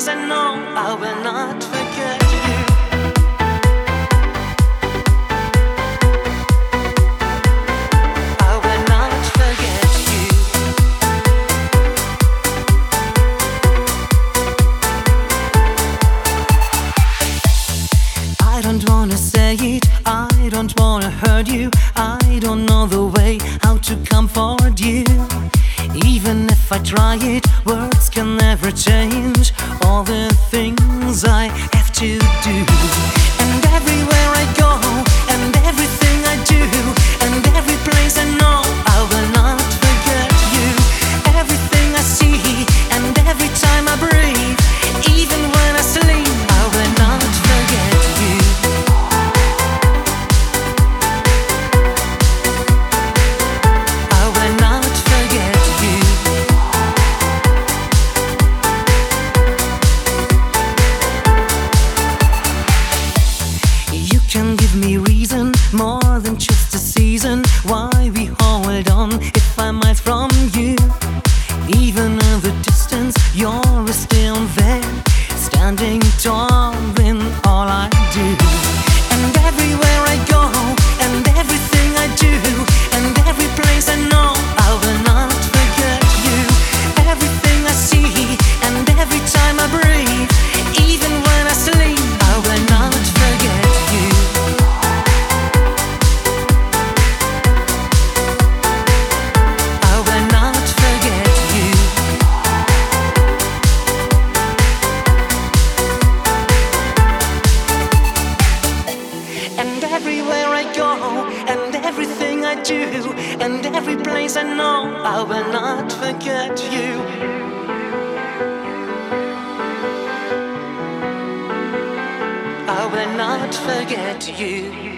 place I know I will not forget you. I will not forget you. I don't wanna say it, I don't wanna hurt you. I don't know the way how to comfort you. Even if I try it, words can never change all the things I have to do. And everywhere I go, and everything I do, and every place I know, I will not forget you. Everything I see, and every time I breathe, even when I sleep, I will not forget you. I will not forget you. You can give me reason, more than just a season, why we hold on if I'm miles from you. Even in the distance, you're still there, standing tall in all I do. And everywhere I go, and everything I do, and every place I know, I will not forget you. Everything I see, and every time I breathe, even when I sleep, I will not forget you. I will not forget you. And everywhere I go, and everything I do, and every place I know, I will not forget you. I will not forget you.